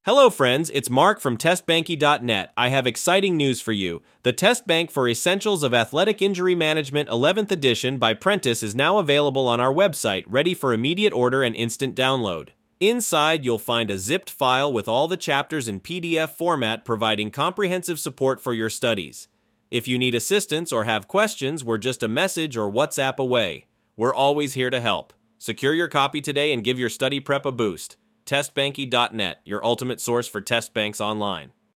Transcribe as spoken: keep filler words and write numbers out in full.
Hello friends, it's Mark from test banky dot net. I have exciting news for you. The Test Bank for Essentials of Athletic Injury Management eleventh edition by Prentice is now available on our website, ready for immediate order and instant download. Inside, you'll find a zipped file with all the chapters in P D F format, providing comprehensive support for your studies. If you need assistance or have questions, we're just a message or WhatsApp away. We're always here to help. Secure your copy today and give your study prep a boost. test banky dot net, your ultimate source for test banks online.